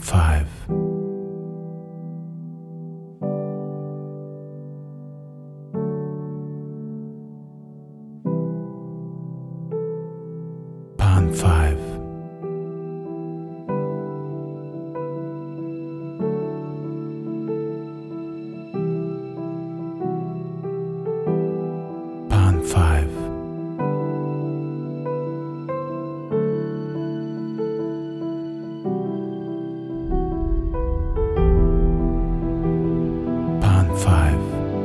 5. Pan 5. Pan 5. Pan 5.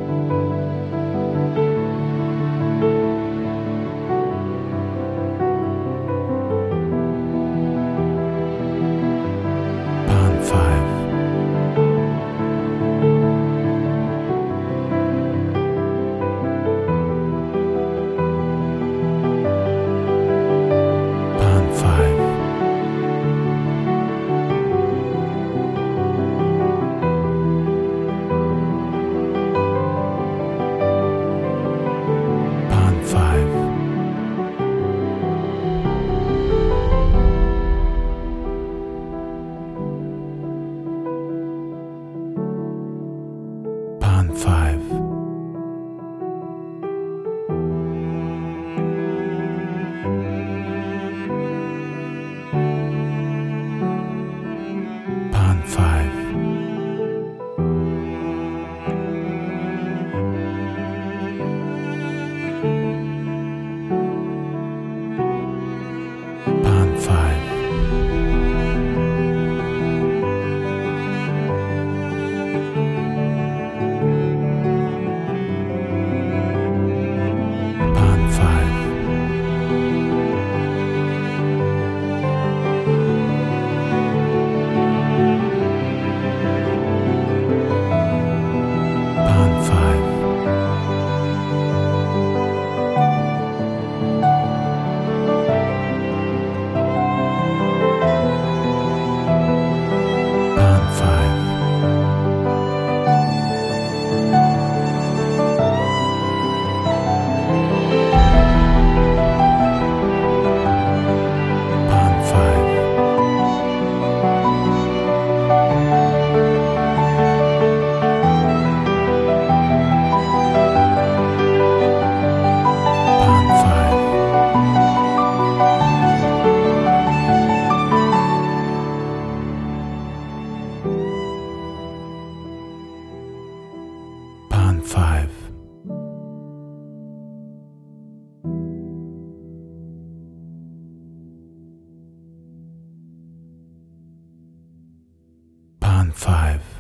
Pan 5. Pan 5. Pan 5. Pan 5. Pan 5. Pan 5. Pan 5. Pan 5. Pan 5. Pan 5. Pan 5. Pan 5. Pan 5.